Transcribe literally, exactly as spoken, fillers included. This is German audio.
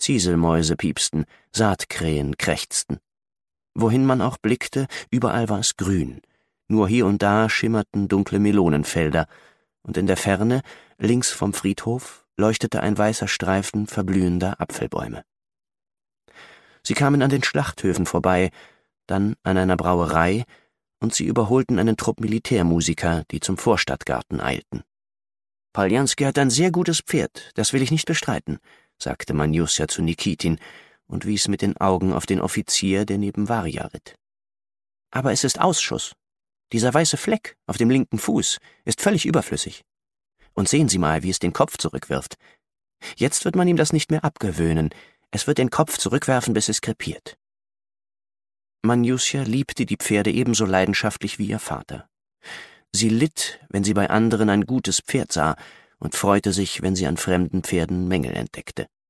Zieselmäuse piepsten, Saatkrähen krächzten. Wohin man auch blickte, überall war es grün, nur hier und da schimmerten dunkle Melonenfelder, und in der Ferne, links vom Friedhof, leuchtete ein weißer Streifen verblühender Apfelbäume. Sie kamen an den Schlachthöfen vorbei, dann an einer Brauerei, und sie überholten einen Trupp Militärmusiker, die zum Vorstadtgarten eilten. »Poljanski hat ein sehr gutes Pferd, das will ich nicht bestreiten«, sagte Manjusja zu Nikitin und wies mit den Augen auf den Offizier, der neben Warja ritt. »Aber es ist Ausschuss. Dieser weiße Fleck auf dem linken Fuß ist völlig überflüssig. Und sehen Sie mal, wie es den Kopf zurückwirft. Jetzt wird man ihm das nicht mehr abgewöhnen. Es wird den Kopf zurückwerfen, bis es krepiert.« Manjusja liebte die Pferde ebenso leidenschaftlich wie ihr Vater. Sie litt, wenn sie bei anderen ein gutes Pferd sah, und freute sich, wenn sie an fremden Pferden Mängel entdeckte.